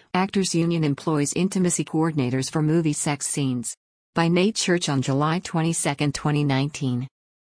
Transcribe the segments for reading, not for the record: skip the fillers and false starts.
Actors Union employs intimacy coordinators for movie sex scenes. By Nate Church on July 22, 2019.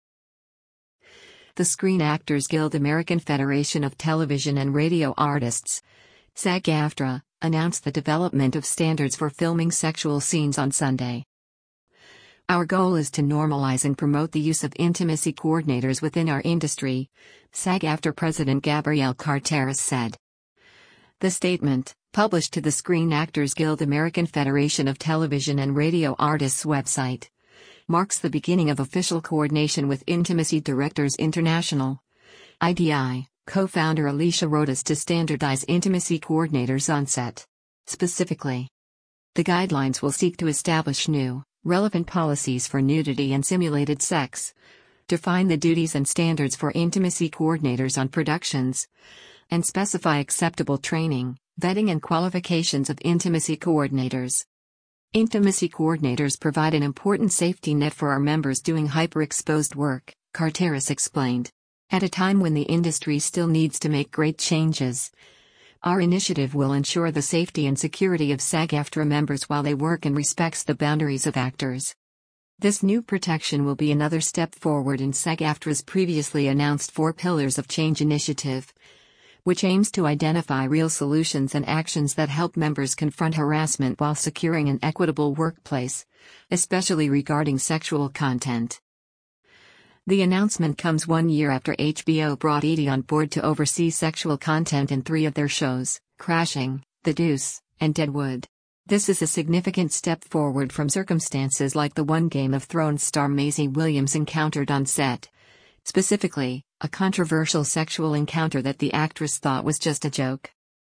The Screen Actors Guild American Federation of Television and Radio Artists, SAG-AFTRA, announced the development of standards for filming sexual scenes on Sunday. Our goal is to normalize and promote the use of intimacy coordinators within our industry, SAG-AFTRA President Gabrielle Carteris said. The statement, published to the Screen Actors Guild American Federation of Television and Radio Artists website, marks the beginning of official coordination with Intimacy Directors International, IDI, co-founder Alicia Rodas to standardize intimacy coordinators on set. Specifically, the guidelines will seek to establish new, relevant policies for nudity and simulated sex, define the duties and standards for intimacy coordinators on productions, and specify acceptable training, vetting and qualifications of intimacy coordinators. Intimacy coordinators provide an important safety net for our members doing hyperexposed work, Carteris explained. At a time when the industry still needs to make great changes, our initiative will ensure the safety and security of SAG-AFTRA members while they work and respects the boundaries of actors. This new protection will be another step forward in SAG-AFTRA's previously announced 4 Pillars of Change initiative, which aims to identify real solutions and actions that help members confront harassment while securing an equitable workplace, especially regarding sexual content. The announcement comes 1 year after HBO brought Edie on board to oversee sexual content in 3 of their shows, Crashing, The Deuce, and Deadwood. This is a significant step forward from circumstances like the one Game of Thrones star Maisie Williams encountered on set. Specifically, a controversial sexual encounter that the actress thought was just a joke.